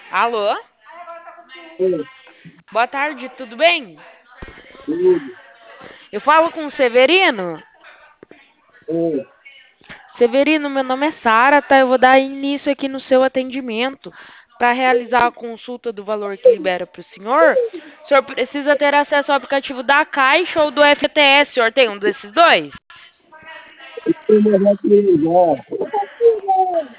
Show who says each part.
Speaker 1: Alô?
Speaker 2: Oi,
Speaker 1: Boa tarde, tudo bem?
Speaker 2: tudo.
Speaker 1: Eu falo com o Severino.
Speaker 2: Oi,
Speaker 1: Severino, meu nome é Sara, tá? Eu vou dar início aqui no seu atendimento para realizar a consulta do valor que libera para o senhor. O senhor precisa ter acesso ao aplicativo da Caixa ou do FTS. O senhor tem um desses dois?
Speaker 2: tem negócio de ligar.